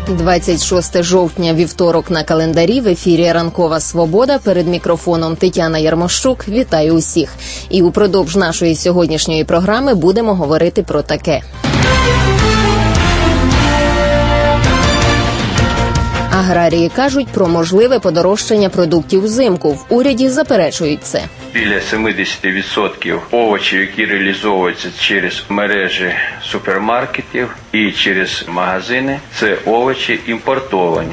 26 жовтня, вівторок на календарі, в ефірі «Ранкова Свобода», перед мікрофоном Тетяна Ярмощук. Вітаю усіх. І упродовж нашої сьогоднішньої програми будемо говорити про таке. Аграрії кажуть про можливе подорожчання продуктів взимку. В уряді заперечують це. Біля 70% овочів, які реалізовуються через мережі супермаркетів і через магазини, це овочі імпортовані.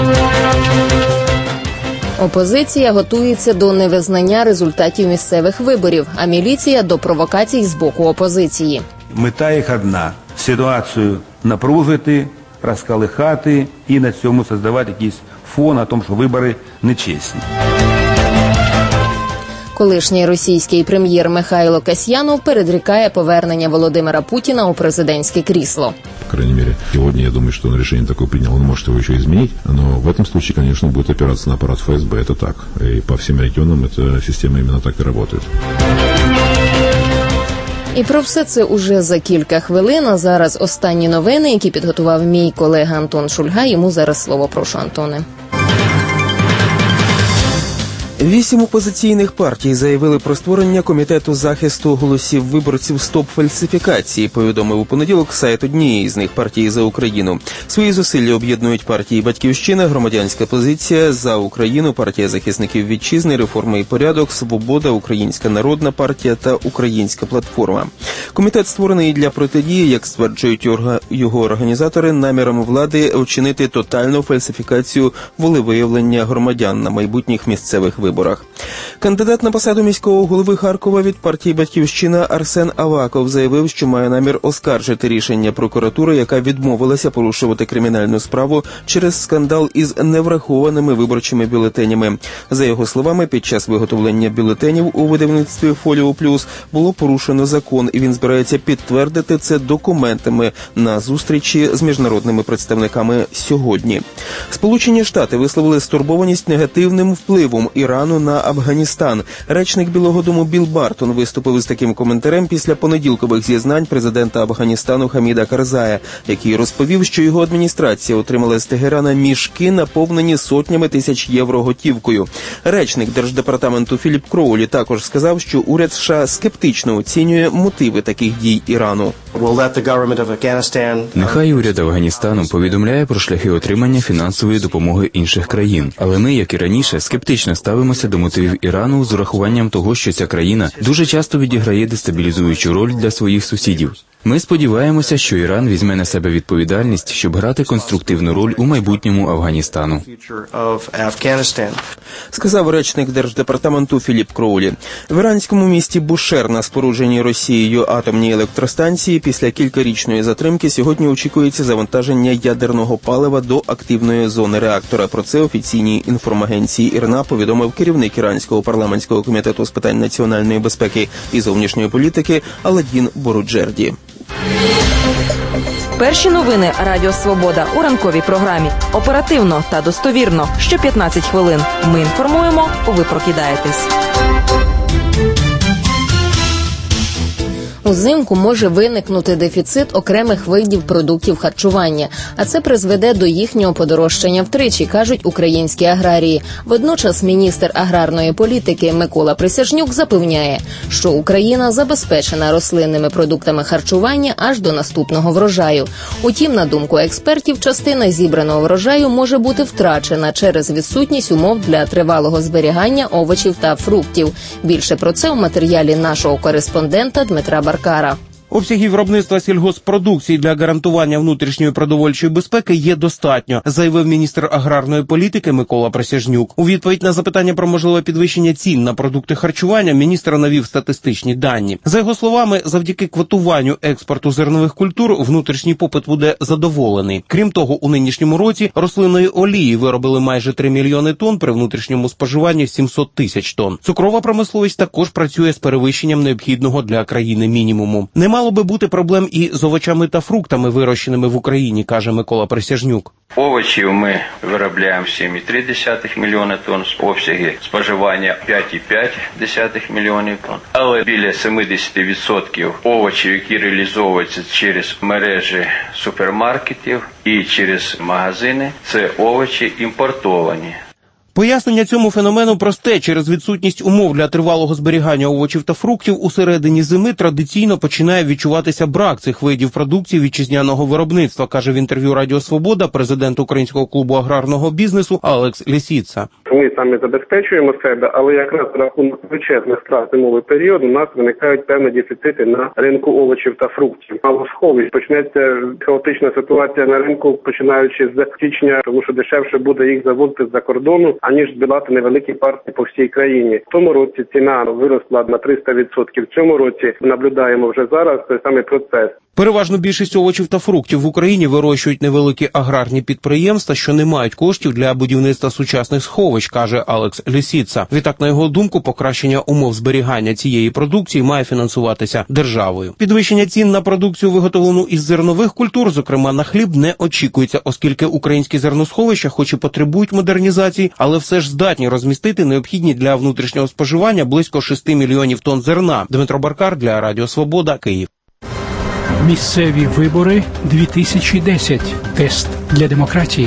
Опозиція готується до невизнання результатів місцевих виборів, а міліція – до провокацій з боку опозиції. Мета їх одна – ситуацію напружити, розколихати і на цьому створювати якийсь фон о тому, що вибори нечесні. Колишній російський прем'єр Михайло Касьянов передрікає повернення Володимира Путіна у президентське крісло. По крайней мере, сегодня я думаю, что он решение такое принял, он может его еще изменить, но в этом случае, конечно, будет опираться на аппарат ФСБ, это так. И по всем регионам эта система именно так и работает. І про все це уже за кілька хвилин, а зараз останні новини, які підготував мій колега Антон Шульга. Йому зараз слово, прошу, Антоне. 8 опозиційних партій заявили про створення комітету захисту голосів виборців «Стоп фальсифікації», повідомив у понеділок сайт однієї з них, партії «За Україну». Свої зусилля об'єднують партії «Батьківщина», «Громадянська позиція», «За Україну», партія захисників вітчизни, «Реформа і порядок», «Свобода», «Українська народна партія» та «Українська платформа». Комітет створений для протидії, як стверджують його організатори, намірам влади вчинити тотальну фальсифікацію волевиявлення громадян на майбутніх місцевих виборах. Кандидат на посаду міського голови Харкова від партії «Батьківщина» Арсен Аваков заявив, що має намір оскаржити рішення прокуратури, яка відмовилася порушувати кримінальну справу через скандал із неврахованими виборчими бюлетенями. За його словами, під час виготовлення бюлетенів у видавництві «Фоліо Плюс» було порушено закон, і він збирається підтвердити це документами на зустрічі з міжнародними представниками сьогодні. Сполучені Штати висловили стурбованість негативним впливом Ірану на Афганістан. Речник Білого дому Білл Бартон виступив з таким коментарем після понеділкових зізнань президента Афганістану Хаміда Карзая, який розповів, що його адміністрація отримала з Тегерана мішки, наповнені сотнями тисяч євро готівкою. Речник Держдепартаменту Філіп Кроулі також сказав, що уряд США скептично оцінює мотиви таких дій Ірану. Нехай уряд Афганістану повідомляє про шляхи отримання фінансової допомоги інших країн. Але ми, як і раніше, скептично ставимося до мотивів Ірану з урахуванням того, що ця країна дуже часто відіграє дестабілізуючу роль для своїх сусідів. Ми сподіваємося, що Іран візьме на себе відповідальність, щоб грати конструктивну роль у майбутньому Афганістану. Сказав речник Держдепартаменту Філіп Кроулі. В іранському місті Бушер на спорудженій Росією атомній електростанції після кількарічної затримки сьогодні очікується завантаження ядерного палива до активної зони реактора. Про це офіційній інформагенції ІРНА повідомив керівник Іранського парламентського комітету з питань національної безпеки і зовнішньої політики Аладдін Боруджерді. Перші новини Радіо Свобода у ранковій програмі. Оперативно та достовірно. Що 15 хвилин. Ми інформуємо, ви прокидаєтесь. Узимку може виникнути дефіцит окремих видів продуктів харчування, а це призведе до їхнього подорожчання втричі, кажуть українські аграрії. Водночас міністр аграрної політики Микола Присяжнюк запевняє, що Україна забезпечена рослинними продуктами харчування аж до наступного врожаю. Утім, на думку експертів, частина зібраного врожаю може бути втрачена через відсутність умов для тривалого зберігання овочів та фруктів. Більше про це у матеріалі нашого кореспондента Дмитра Баркара. Обсягів виробництва сільгосппродукції для гарантування внутрішньої продовольчої безпеки є достатньо, заявив міністр аграрної політики Микола Присяжнюк. У відповідь на запитання про можливе підвищення цін на продукти харчування міністр навів статистичні дані. За його словами, завдяки квотуванню експорту зернових культур внутрішній попит буде задоволений. Крім того, у нинішньому році рослинної олії виробили майже 3 мільйони тонн при внутрішньому споживанні 700 тисяч тонн. Цукрова промисловість також працює з перевищенням необхідного для країни мінімуму. Немало мало би бути проблем і з овочами та фруктами, вирощеними в Україні, каже Микола Присяжнюк. Овочів ми виробляємо 7,3 мільйони тонн, обсяги споживання 5,5 мільйонів тонн. Але біля 70% овочів, які реалізовуються через мережі супермаркетів і через магазини, це овочі імпортовані. Пояснення цьому феномену просте. Через відсутність умов для тривалого зберігання овочів та фруктів у середині зими традиційно починає відчуватися брак цих видів продукції вітчизняного виробництва, каже в інтерв'ю Радіо Свобода президент Українського клубу аграрного бізнесу Алекс Лісіца. Ми самі забезпечуємо себе, але якраз за рахунок величезних втрат зимовий період у нас виникають певні дефіцити на ринку овочів та фруктів. Мало сховищ. Почнеться хаотична ситуація на ринку, починаючи з січня, тому що дешевше буде їх завозити з-за кордону, аніж збирати невеликі партії по всій країні. В тому році ціна виросла на 300%. В цьому році наблюдаємо вже зараз той самий процес. Переважно більшість овочів та фруктів в Україні вирощують невеликі аграрні підприємства, що не мають коштів для будівництва сучасних сховищ, каже Алекс Лісіца. Відтак, на його думку, покращення умов зберігання цієї продукції має фінансуватися державою. Підвищення цін на продукцію, виготовлену із зернових культур, зокрема на хліб, не очікується, оскільки українські зерносховища хоч і потребують модернізації, але все ж здатні розмістити необхідні для внутрішнього споживання близько 6 мільйонів тонн зерна. Дмитро Баркар для Радіо Свобода, Київ. Місцеві вибори 2010. Тест для демократії.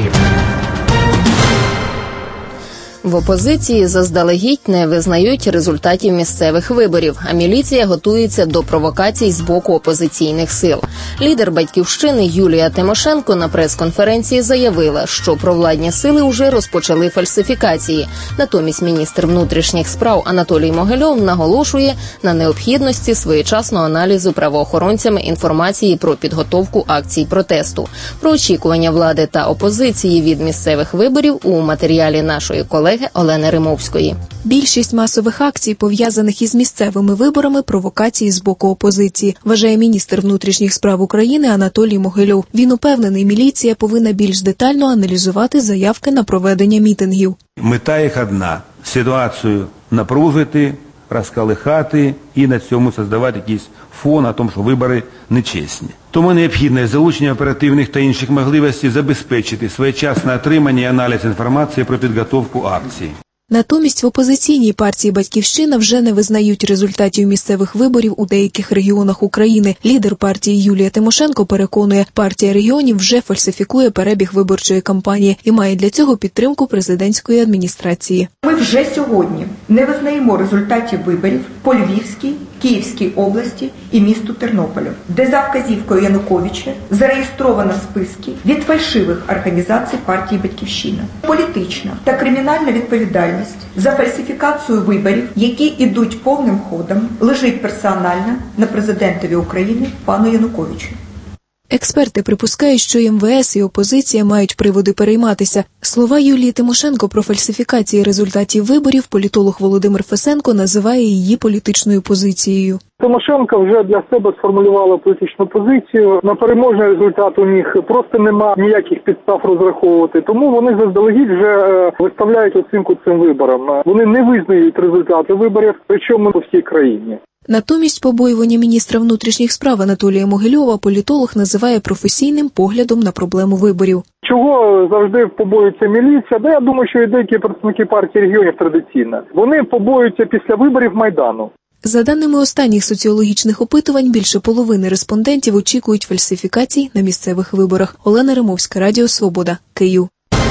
В опозиції заздалегідь не визнають результатів місцевих виборів, а міліція готується до провокацій з боку опозиційних сил. Лідер «Батьківщини» Юлія Тимошенко на прес-конференції заявила, що провладні сили вже розпочали фальсифікації. Натомість міністр внутрішніх справ Анатолій Могильов наголошує на необхідності своєчасного аналізу правоохоронцями інформації про підготовку акцій протесту. Про очікування влади та опозиції від місцевих виборів у матеріалі нашої колеги Олени Римовської. Більшість масових акцій, пов'язаних із місцевими виборами, провокації з боку опозиції, вважає міністр внутрішніх справ України Анатолій Могильов. Він упевнений, міліція повинна більш детально аналізувати заявки на проведення мітингів. Мета їх одна – ситуацію напружити, розколихати і на цьому створити якийсь фон о тому, що вибори нечесні. Тому необхідне залучення оперативних та інших можливостей забезпечити своєчасне отримання і аналіз інформації про підготовку акцій. Натомість в опозиційній партії «Батьківщина» вже не визнають результатів місцевих виборів у деяких регіонах України. Лідер партії Юлія Тимошенко переконує, партія регіонів вже фальсифікує перебіг виборчої кампанії і має для цього підтримку президентської адміністрації. Ми вже сьогодні не визнаємо результатів виборів по Львівській, Київській області і місту Тернополю, де за вказівкою Януковича зареєстровано списки від фальшивих організацій партії «Батьківщина». Політична та кримінальна відповідальність за фальсифікацію виборів, які йдуть повним ходом, лежить персонально на президентові України пану Януковичу. Експерти припускають, що і МВС, і опозиція мають приводи перейматися. Слова Юлії Тимошенко про фальсифікації результатів виборів політолог Володимир Фесенко називає її політичною позицією. Тимошенко вже для себе сформулювала політичну позицію. На переможний результат у них просто нема ніяких підстав розраховувати. Тому вони заздалегідь вже виставляють оцінку цим виборам. Вони не визнають результати виборів, причому по всій країні. Натомість побоювання міністра внутрішніх справ Анатолія Могильова політолог називає професійним поглядом на проблему виборів. Чого завжди побоюється міліція? Я думаю, що і деякі представники партії регіонів традиційно. Вони побоюються після виборів Майдану. За даними останніх соціологічних опитувань, більше половини респондентів очікують фальсифікацій на місцевих виборах. Олена Римовська, Радіо Свобода, Київ.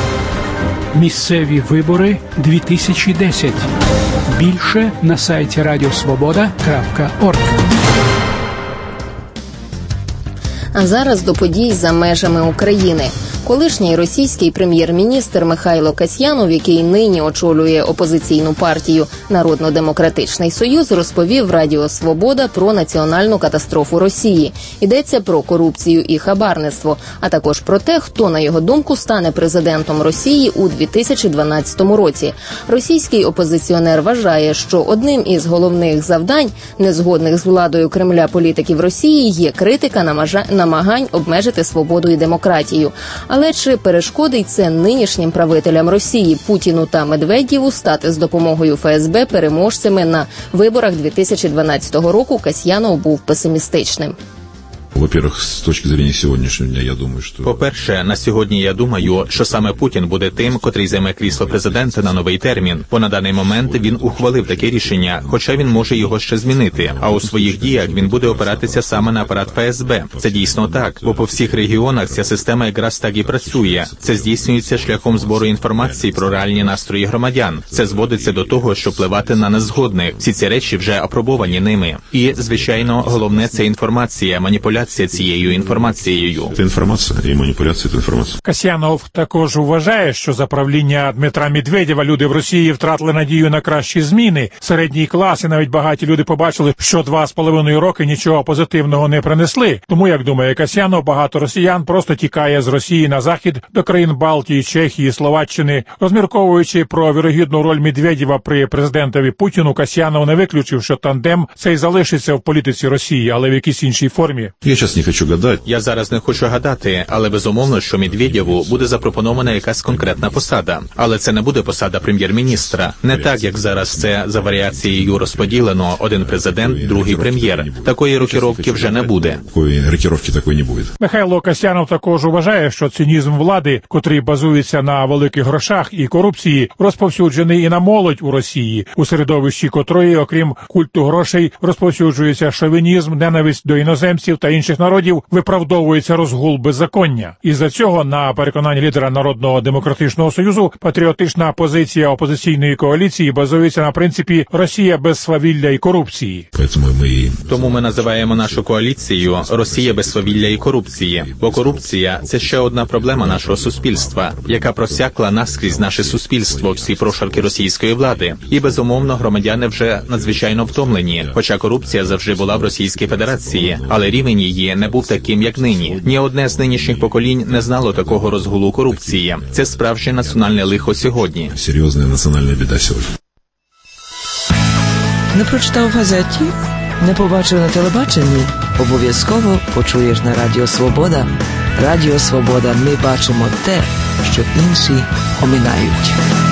Місцеві вибори 2010. Більше на сайті radiosvoboda.org. А зараз до подій за межами України. Колишній російський прем'єр-міністр Михайло Касьянов, який нині очолює опозиційну партію «Народно-демократичний союз», розповів Радіо Свобода про національну катастрофу Росії. Йдеться про корупцію і хабарництво, а також про те, хто, на його думку, стане президентом Росії у 2012 році. Російський опозиціонер вважає, що одним із головних завдань незгодних з владою Кремля політиків Росії є критика намагань обмежити свободу і демократію. Але чи перешкодить це нинішнім правителям Росії Путіну та Медведєву стати з допомогою ФСБ переможцями на виборах 2012 року, Касьянов був песимістичним. Во-первых, с точки зрения сегодняшнего дня, я думаю, что... По-перше, на сьогодні я думаю, що саме Путін буде тим, котрий займе крісло президента на новий термін. Бо на даний момент він ухвалив таке рішення, хоча він може його ще змінити. А у своїх діях він буде опиратися саме на апарат ФСБ. Це дійсно так, бо по всіх регіонах ця система якраз так і працює. Це здійснюється шляхом збору інформації про реальні настрої громадян. Це зводиться до того, щоб впливати на незгодних. Всі ці речі вже апробовані ними. І, звичайно, головне – це інформація, маніпуляція цією інформацією. Це інформація і маніпуляція – це інформація. Касьянов також вважає, що за правління Дмитра Медведєва люди в Росії втратили надію на кращі зміни. Середній клас і навіть багаті люди побачили, що 2,5 роки нічого позитивного не принесли. Тому, як думає Касьянов, багато росіян просто тікає з Росії на захід до країн Балтії, Чехії, Словаччини. Розмірковуючи про вірогідну роль Медведєва при президентові Путіну, Касьянов не виключив, що тандем цей залишиться в політиці Росії, але в якійсь іншій формі. Я зараз не хочу гадати. Я зараз не хочу гадати, але безумовно, що Медведєву буде запропонована якась конкретна посада. Але це не буде посада прем'єр-міністра. Не так, як зараз це за варіацією розподілено: один президент, другий прем'єр. Такої рокіровки вже не буде. Такої рокіровки такої не буде. Михайло Касьянов також вважає, що цинізм влади, котрий базується на великих грошах і корупції, розповсюджений і на молодь у Росії, у середовищі котрої, окрім культу грошей, розповсюджується шовінізм, ненависть до іноземців та інших народів, виправдовується розгул беззаконня. Із-за цього, на переконанні лідера Народного демократичного союзу, патріотична позиція опозиційної коаліції базується на принципі «Росія без свавілля і корупції». Тому ми називаємо нашу коаліцію «Росія без свавілля і корупції». Бо корупція – це ще одна проблема нашого суспільства, яка просякла наскрізь наше суспільство, всі прошарки російської влади. І, безумовно, громадяни вже надзвичайно втомлені, хоча корупція завжди була в Російській Федерації, але рівень її не був таким, як нині. Ні одне з нинішніх поколінь не знало такого розгулу корупції. Це справжнє національне лихо сьогодні. Серйозна національна біда сьогодні. Не прочитав в газеті? Не побачив на телебаченні? Обов'язково почуєш на Радіо Свобода. Радіо Свобода. Ми бачимо те, що інші оминають.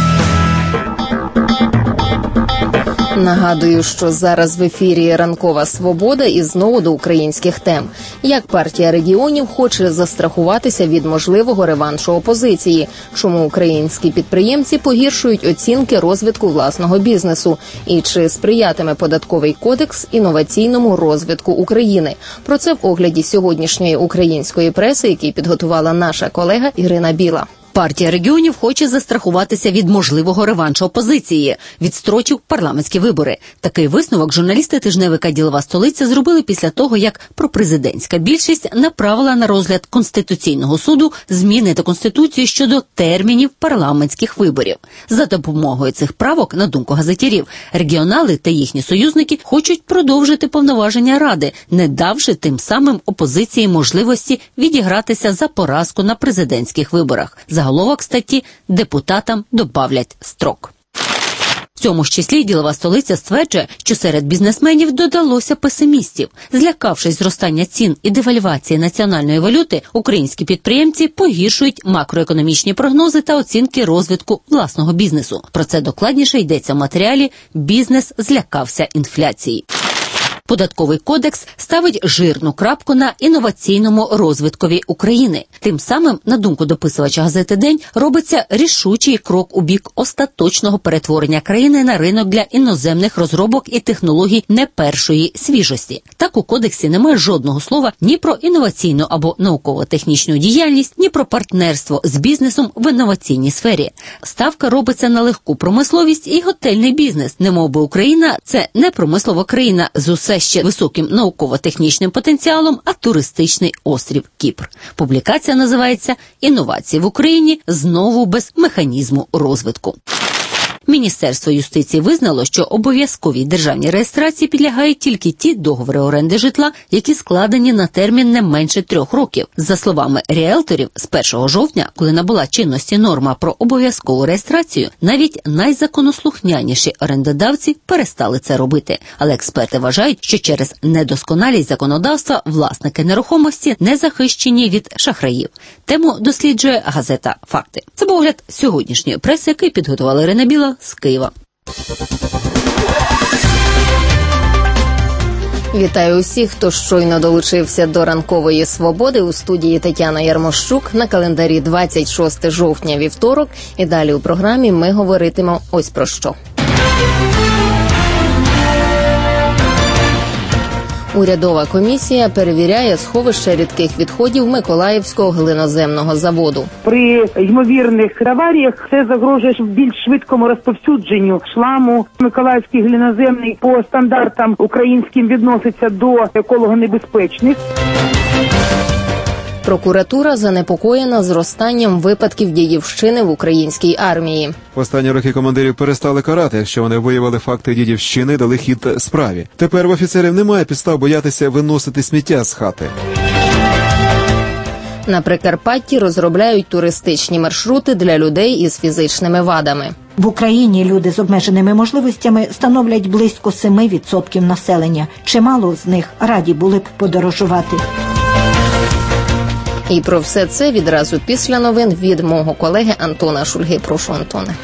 Нагадую, що зараз в ефірі «Ранкова Свобода» і знову до українських тем. Як партія регіонів хоче застрахуватися від можливого реваншу опозиції? Чому українські підприємці погіршують оцінки розвитку власного бізнесу? І чи сприятиме податковий кодекс інноваційному розвитку України? Про це в огляді сьогоднішньої української преси, який підготувала наша колега Ірина Біла. Партія регіонів хоче застрахуватися від можливого реваншу опозиції, відстрочив парламентські вибори. Такий висновок журналісти тижневика «Ділова столиця» зробили після того, як пропрезидентська більшість направила на розгляд Конституційного суду зміни до Конституції щодо термінів парламентських виборів. За допомогою цих правок, на думку газетярів, регіонали та їхні союзники хочуть продовжити повноваження Ради, не давши тим самим опозиції можливості відігратися за поразку на президентських виборах. Заголовок статті «Депутатам добавлять строк». В цьому ж числі «Ділова столиця» стверджує, що серед бізнесменів додалося песимістів. Злякавшись зростання цін і девальвації національної валюти, українські підприємці погіршують макроекономічні прогнози та оцінки розвитку власного бізнесу. Про це докладніше йдеться в матеріалі «Бізнес злякався інфляції». Податковий кодекс ставить жирну крапку на інноваційному розвиткові України. Тим самим, на думку дописувача газети «День», робиться рішучий крок у бік остаточного перетворення країни на ринок для іноземних розробок і технологій не першої свіжості. Так, у кодексі немає жодного слова ні про інноваційну або науково-технічну діяльність, ні про партнерство з бізнесом в інноваційній сфері. Ставка робиться на легку промисловість і готельний бізнес. Немовби Україна – це не промислова країна з усе ще високим науково-технічним потенціалом, а туристичний острів Кіпр. Публікація називається «Інновації в Україні знову без механізму розвитку». Міністерство юстиції визнало, що обов'язковій державній реєстрації підлягають тільки ті договори оренди житла, які складені на термін не менше 3 років. За словами ріелторів, з 1 жовтня, коли набула чинності норма про обов'язкову реєстрацію, навіть найзаконослухняніші орендодавці перестали це робити. Але експерти вважають, що через недосконалість законодавства власники нерухомості не захищені від шахраїв. Тему досліджує газета «Факти». Це був огляд сьогоднішньої преси, який підготувала Ірина Біла з Києва. Вітаю усіх, хто щойно долучився до ранкової свободи. У студії Тетяна Ярмощук. На календарі 26 жовтня, вівторок. І далі у програмі ми говоритимо ось про що. Урядова комісія перевіряє сховище рідких відходів Миколаївського глиноземного заводу. При ймовірних аваріях це загрожує більш швидкому розповсюдженню шламу. Миколаївський глиноземний по стандартам українським відноситься до екологонебезпечних. Прокуратура занепокоєна зростанням випадків дідівщини в українській армії. В останні роки командирів перестали карати, якщо вони виявили факти дідівщини, дали хід справі. Тепер в офіцерів немає підстав боятися виносити сміття з хати. На Прикарпатті розробляють туристичні маршрути для людей із фізичними вадами. В Україні люди з обмеженими можливостями становлять близько 7% населення. Чимало з них раді були б подорожувати. І про все це відразу після новин від мого колеги Антона Шульги. Прошу, Антоне.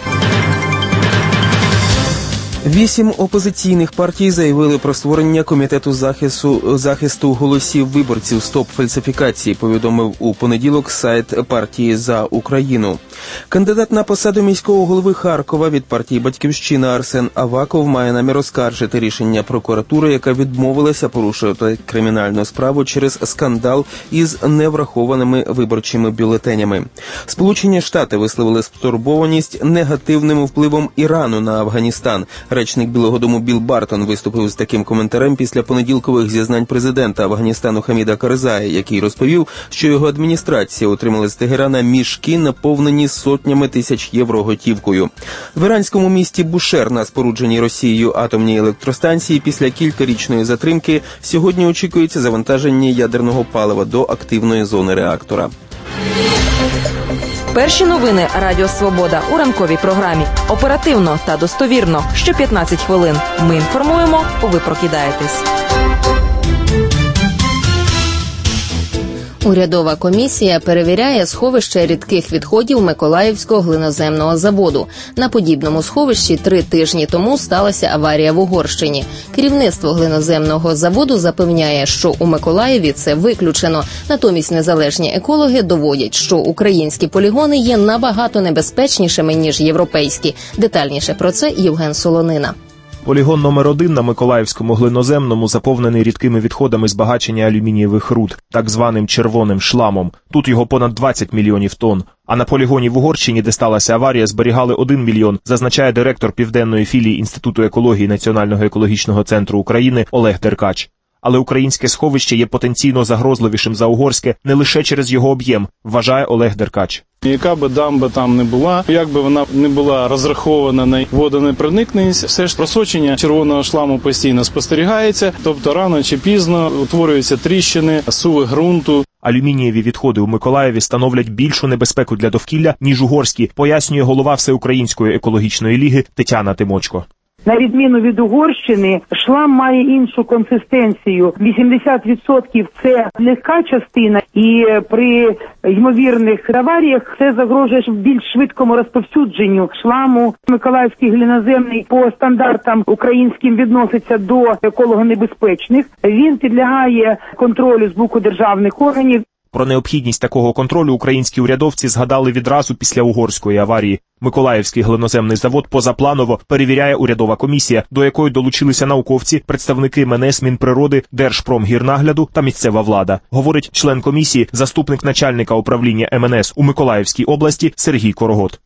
8 опозиційних партій заявили про створення комітету захисту голосів виборців «Стоп фальсифікації», повідомив у понеділок сайт партії «За Україну». Кандидат на посаду міського голови Харкова від партії «Батьківщина» Арсен Аваков має намір оскаржити рішення прокуратури, яка відмовилася порушувати кримінальну справу через скандал із неврахованими виборчими бюлетенями. Сполучені Штати висловили стурбованість негативним впливом Ірану на Афганістан. Речник Білого дому Білл Бартон виступив з таким коментарем після понеділкових зізнань президента Афганістану Хаміда Карзая, який розповів, що його адміністрація отримала з Тегерана мішки, наповнені сотнями тисяч євро готівкою. В іранському місті Бушер на спорудженій Росією атомній електростанції після кількарічної затримки сьогодні очікується завантаження ядерного палива до активної зони реактора. Перші новини Радіо Свобода у ранковій програмі. Оперативно та достовірно. Що 15 хвилин. Ми інформуємо, ви прокидаєтесь. Урядова комісія перевіряє сховище рідких відходів Миколаївського глиноземного заводу. На подібному сховищі 3 тижні тому сталася аварія в Угорщині. Керівництво глиноземного заводу запевняє, що у Миколаєві це виключено. Натомість незалежні екологи доводять, що українські полігони є набагато небезпечнішими, ніж європейські. Детальніше про це Євген Солонина. Полігон номер 1 на Миколаївському глиноземному заповнений рідкими відходами збагачення алюмінієвих руд, так званим червоним шламом. Тут його понад 20 мільйонів тонн. А на полігоні в Угорщині, де сталася аварія, зберігали 1 мільйон, зазначає директор південної філії Інституту екології Національного екологічного центру України Олег Деркач. Але українське сховище є потенційно загрозливішим за угорське не лише через його об'єм, вважає Олег Деркач. Яка би дамба там не була, як би вона не була розрахована на водонепроникність, все ж просочення червоного шламу постійно спостерігається, тобто рано чи пізно утворюються тріщини, суви ґрунту. Алюмінієві відходи у Миколаєві становлять більшу небезпеку для довкілля, ніж угорські, пояснює голова Всеукраїнської екологічної ліги Тетяна Тимочко. На відміну від Угорщини, шлам має іншу консистенцію. 80% – це легка частина, і при ймовірних аваріях це загрожує більш швидкому розповсюдженню шламу. Миколаївський глиноземний по стандартам українським відноситься до екологонебезпечних. Він підлягає контролю з боку державних органів. Про необхідність такого контролю українські урядовці згадали відразу після угорської аварії. Миколаївський глиноземний завод позапланово перевіряє урядова комісія, до якої долучилися науковці, представники МНС, Мінприроди, Держпромгірнагляду та місцева влада, говорить член комісії, заступник начальника управління МНС у Миколаївській області Сергій Корогот.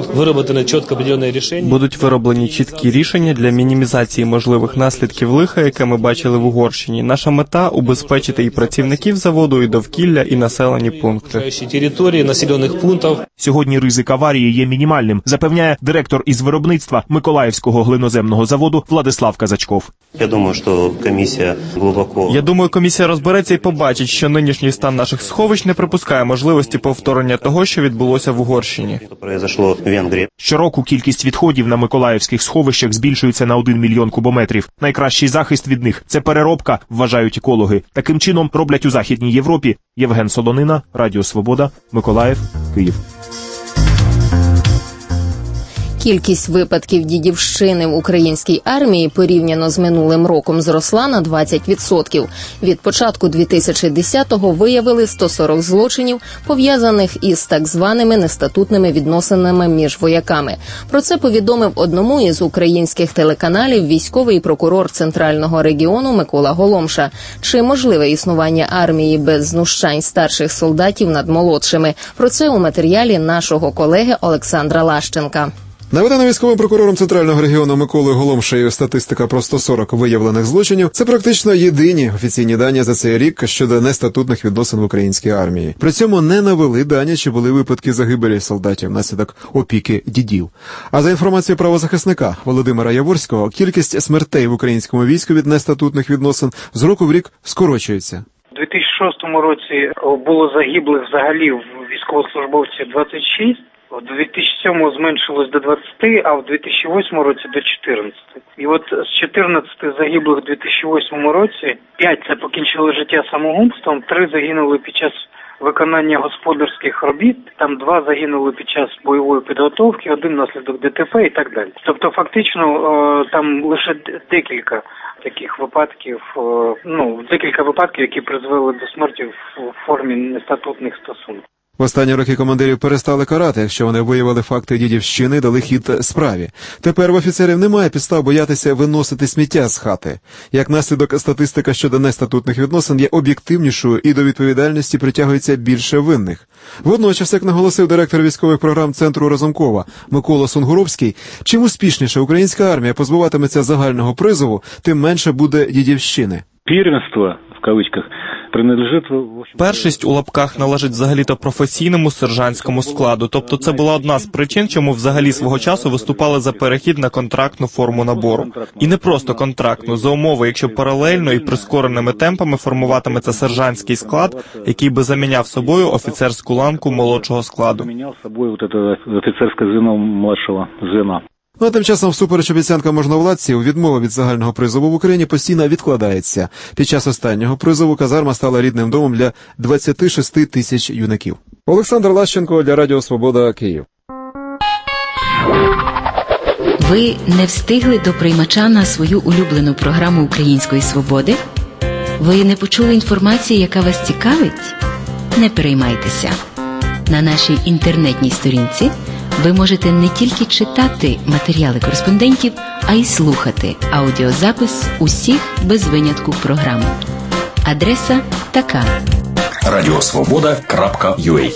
Будуть вироблені чіткі рішення для мінімізації можливих наслідків лиха, яке ми бачили в Угорщині. Наша мета – убезпечити і працівників заводу, і довкілля, і населені пункти. Сьогодні ризик аварії є мінімальним, запевняє директор із виробництва Миколаївського глиноземного заводу Владислав Казачков. Я думаю, комісія розбереться і побачить, що нинішній стан наших сховищ не припускає можливості повторення того, що відбулося в Угорщині. Щороку кількість відходів на миколаївських сховищах збільшується на 1 мільйон кубометрів. Найкращий захист від них – це переробка, вважають екологи. Таким чином роблять у Західній Європі. Євген Солонина, Радіо Свобода, Миколаїв, Київ. Кількість випадків дідівщини в українській армії порівняно з минулим роком зросла на 20%. Від початку 2010-го виявили 140 злочинів, пов'язаних із так званими нестатутними відносинами між вояками. Про це повідомив одному із українських телеканалів військовий прокурор Центрального регіону Микола Голомша. Чи можливе існування армії без знущань старших солдатів над молодшими? Про це у матеріалі нашого колеги Олександра Лащенка. Наведена військовим прокурором Центрального регіону Миколою Голомшею статистика про 140 виявлених злочинів – це практично єдині офіційні дані за цей рік щодо нестатутних відносин в українській армії. При цьому не навели дані, чи були випадки загибелі солдатів внаслідок опіки дідів. А за інформацією правозахисника Володимира Яворського, кількість смертей в українському війську від нестатутних відносин з року в рік скорочується. У 2006 році було загиблих взагалі військовослужбовців 26, в 2007 зменшилось до 20, а в 2008 році до 14. І от з 14 загиблих у 2008 році 5 це покінчили життя самогубством, 3 загинули під час виконання господарських робіт, там 2 загинули під час бойової підготовки, 1 внаслідок ДТП і так далі. Тобто фактично там лише декілька таких випадків, декілька випадків, які призвели до смерті в формі нестатутних стосунків. В останні роки командирів перестали карати, якщо вони виявили факти дідівщини, дали хід справі. Тепер в офіцерів немає підстав боятися виносити сміття з хати. Як наслідок, статистика щодо нестатутних відносин є об'єктивнішою і до відповідальності притягується більше винних. Водночас, як наголосив директор військових програм Центру Разумкова Микола Сунгуровський, чим успішніше українська армія позбуватиметься загального призову, тим менше буде дідівщини. Первенство, в кавичках, першість у лапках належить взагалі-то професійному сержантському складу. Тобто це була одна з причин, чому взагалі свого часу виступали за перехід на контрактну форму набору. І не просто контрактну, за умови, якщо паралельно і прискореними темпами формуватиметься сержантський склад, який би заміняв собою офіцерську ланку молодшого складу. Заміняв собою офіцерське звено молодшого звена. Ну а тим часом, всупереч обіцянкам можновладців, відмова від загального призову в Україні постійно відкладається. Під час останнього призову казарма стала рідним домом для 26 тисяч юнаків. Олександр Лащенко для Радіо Свобода, Київ. Ви не встигли до приймача на свою улюблену програму Української свободи? Ви не почули інформації, яка вас цікавить? Не переймайтеся. На нашій інтернетній сторінці ви можете не тільки читати матеріали кореспондентів, а й слухати аудіозапис усіх без винятку програм. Адреса така: radiosvoboda.ua.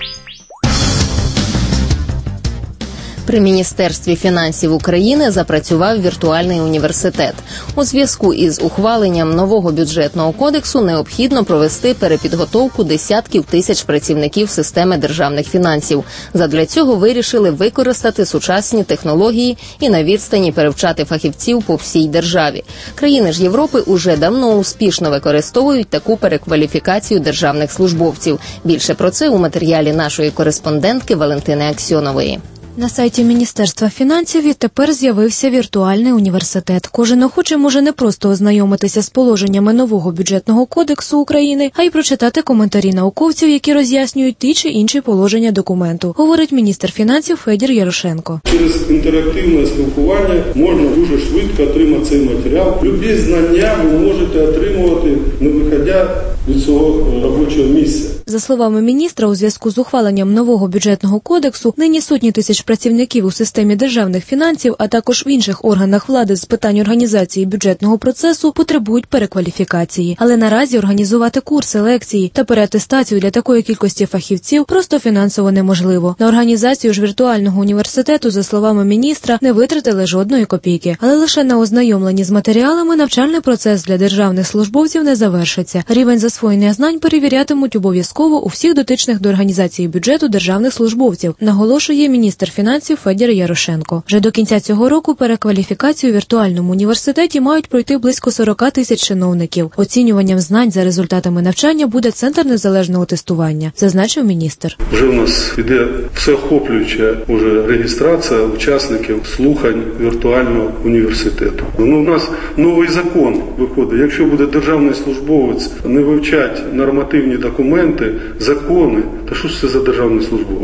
При Міністерстві фінансів України запрацював віртуальний університет. У зв'язку із ухваленням нового бюджетного кодексу необхідно провести перепідготовку десятків тисяч працівників системи державних фінансів. Задля цього вирішили використати сучасні технології і на відстані перевчати фахівців по всій державі. Країни ж Європи уже давно успішно використовують таку перекваліфікацію державних службовців. Більше про це у матеріалі нашої кореспондентки Валентини Аксьонової. На сайті Міністерства фінансів відтепер з'явився віртуальний університет. Кожен охочий може не просто ознайомитися з положеннями нового бюджетного кодексу України, а й прочитати коментарі науковців, які роз'яснюють ті чи інші положення документу, говорить міністр фінансів Федір Ярошенко. Через інтерактивне спілкування можна дуже швидко отримати цей матеріал. Любі знання ви можете отримувати, не виходя від свого робочого місця. За словами міністра, у зв'язку з ухваленням нового бюджетного кодексу нині сотні тисяч працівників у системі державних фінансів, а також в інших органах влади з питань організації бюджетного процесу потребують перекваліфікації. Але наразі організувати курси, лекції та переатестацію для такої кількості фахівців просто фінансово неможливо. На організацію ж віртуального університету, за словами міністра, не витратили жодної копійки. Але лише на ознайомленні з матеріалами навчальний процес для державних службовців не завершиться. Рівень засвоєння знань перевірятимуть обов'язково у всіх дотичних до організації бюджету державних службовців, наголошує міністр фінансів Федір Ярошенко. Вже до кінця цього року перекваліфікацію у віртуальному університеті мають пройти близько 40 тисяч чиновників. Оцінюванням знань за результатами навчання буде центр незалежного тестування, зазначив міністр. Вже у нас іде всеохоплююча реєстрація учасників слухань віртуального університету. У нас новий закон виходить. Якщо буде державний службовець не вивчати нормативні документи, закони, то що ж це за державний службовець?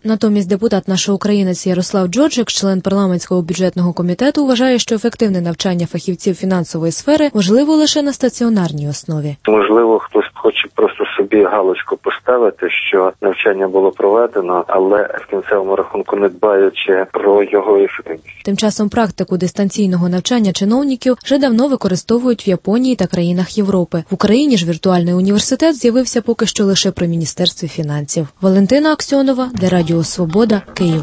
Натомість депутат «Наша Українець» Ярослав Джорджик, член парламентського бюджетного комітету, вважає, що ефективне навчання фахівців фінансової сфери можливо лише на стаціонарній основі. Можливо, хтось хоче просто собі галочку поставити, що навчання було проведено, але в кінцевому рахунку не дбаючи про його ефективність. Тим часом практику дистанційного навчання чиновників вже давно використовують в Японії та країнах Європи. В Україні ж віртуальний університет з'явився поки що лише при Міністерстві фінансів. Валентина Аксьонова для Радіо Свобода, Київ.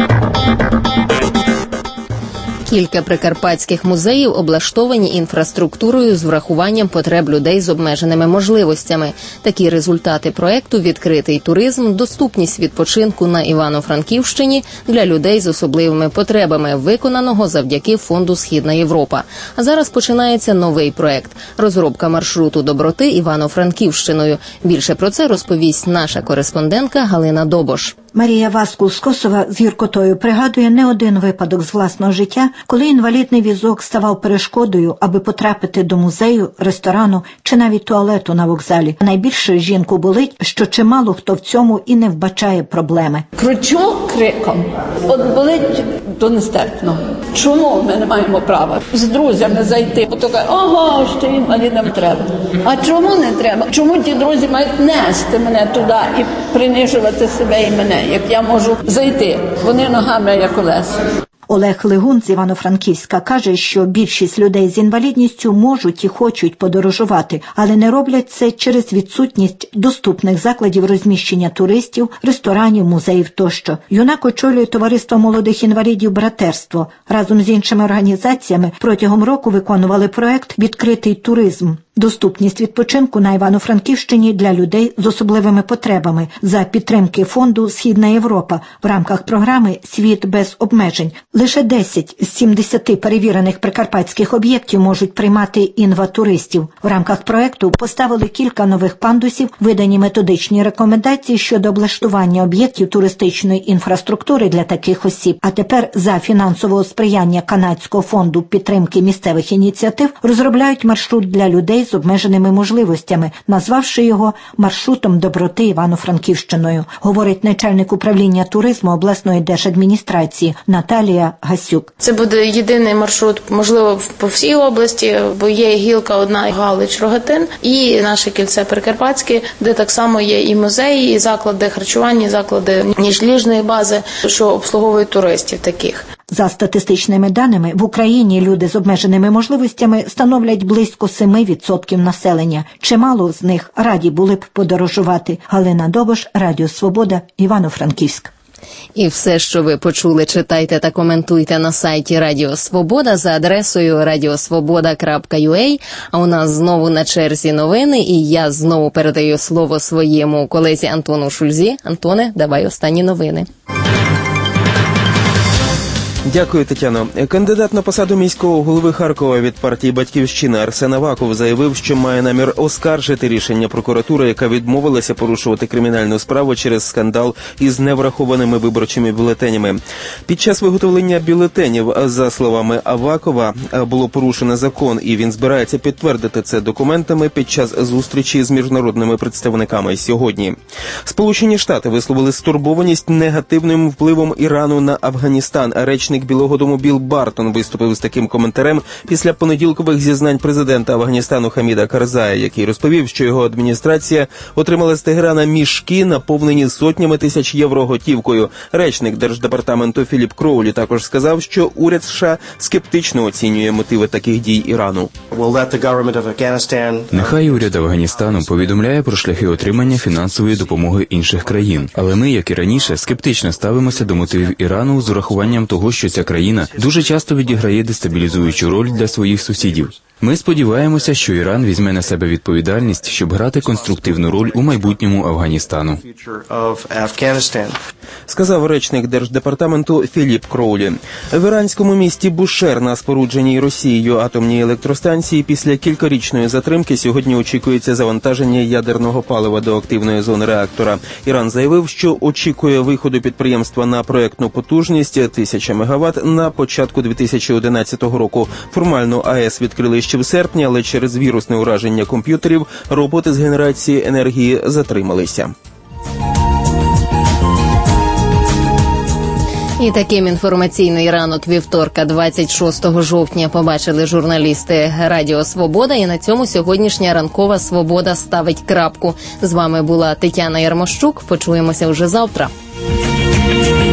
Кілька прикарпатських музеїв облаштовані інфраструктурою з врахуванням потреб людей з обмеженими можливостями. Такі результати проекту «Відкритий туризм», доступність відпочинку на Івано-Франківщині для людей з особливими потребами, виконаного завдяки фонду «Східна Європа». А зараз починається новий проект – розробка маршруту доброти Івано-Франківщиною. Більше про це розповість наша кореспондентка Галина Добош. Марія Васкул з Косова з гіркотою пригадує не один випадок з власного життя, коли інвалідний візок ставав перешкодою, аби потрапити до музею, ресторану чи навіть туалету на вокзалі. Найбільше жінку болить, що чимало хто в цьому і не вбачає проблеми. Кричу криком. От болить до нестерпного. Чому ми не маємо права з друзями зайти? Ото кажуть, ага, ще інвалідам треба. А чому не треба? Чому ті друзі мають нести мене туди і принижувати себе і мене, як я можу зайти? Вони ногами, як колеса. Олег Лигун з Івано-Франківська каже, що більшість людей з інвалідністю можуть і хочуть подорожувати, але не роблять це через відсутність доступних закладів розміщення туристів, ресторанів, музеїв тощо. Юнак очолює товариство молодих інвалідів «Братерство». Разом з іншими організаціями протягом року виконували проект «Відкритий туризм». Доступність відпочинку на Івано-Франківщині для людей з особливими потребами за підтримки фонду «Східна Європа» в рамках програми «Світ без обмежень». Лише 10 з 70 перевірених прикарпатських об'єктів можуть приймати інватуристів. В рамках проекту поставили кілька нових пандусів, видані методичні рекомендації щодо облаштування об'єктів туристичної інфраструктури для таких осіб. А тепер за фінансового сприяння Канадського фонду підтримки місцевих ініціатив розробляють маршрут для людей з обмеженими можливостями, назвавши його маршрутом доброти Івано-Франківщиною, говорить начальник управління туризму обласної держадміністрації Наталія Гасюк. Це буде єдиний маршрут, можливо, по всій області, бо є гілка одна Галич-Рогатин і наше кільце Прикарпатське, де так само є і музеї, і заклади харчування, і заклади ніжліжної бази, що обслуговують туристів таких. За статистичними даними, в Україні люди з обмеженими можливостями становлять близько 7% населення. Чимало з них раді були б подорожувати. Галина Добош, Радіо Свобода, Івано-Франківськ. І все, що ви почули, читайте та коментуйте на сайті Радіо Свобода за адресою radiosvoboda.ua. А у нас знову на черзі новини, і я знову передаю слово своєму колезі Антону Шульзі. Антоне, давай останні новини. Дякую, Тетяно. Кандидат на посаду міського голови Харкова від партії «Батьківщина» Арсен Аваков заявив, що має намір оскаржити рішення прокуратури, яка відмовилася порушувати кримінальну справу через скандал із неврахованими виборчими бюлетенями. Під час виготовлення бюлетенів, за словами Авакова, було порушено закон, і він збирається підтвердити це документами під час зустрічі з міжнародними представниками сьогодні. Сполучені Штати висловили стурбованість негативним впливом Ірану на Афганістан. Речник Білого дому Білл Бартон виступив з таким коментарем після понеділкових зізнань президента Афганістану Хаміда Карзая, який розповів, що його адміністрація отримала з Тегерана мішки, наповнені сотнями тисяч євро готівкою. Речник Держдепартаменту Філіп Кроулі також сказав, що уряд США скептично оцінює мотиви таких дій Ірану. Нехай уряд Афганістану повідомляє про шляхи отримання фінансової допомоги інших країн. Але ми, як і раніше, скептично ставимося до мотивів Ірану з урахуванням того, що ця країна дуже часто відіграє дестабілізуючу роль для своїх сусідів. Ми сподіваємося, що Іран візьме на себе відповідальність, щоб грати конструктивну роль у майбутньому Афганістану. Сказав речник Держдепартаменту Філіп Кроулі. В іранському місті Бушер на спорудженій Росією атомній електростанції після кількарічної затримки сьогодні очікується завантаження ядерного палива до активної зони реактора. Іран заявив, що очікує виходу підприємства на проектну потужність 1000 МВт на початку 2011 року. Формально АЕС відкрили ще в серпні, але через вірусне ураження комп'ютерів роботи з генерації енергії затрималися. І таким інформаційний ранок вівторка, 26 жовтня, побачили журналісти Радіо Свобода. І на цьому сьогоднішня ранкова Свобода ставить крапку. З вами була Тетяна Ярмощук. Почуємося вже завтра.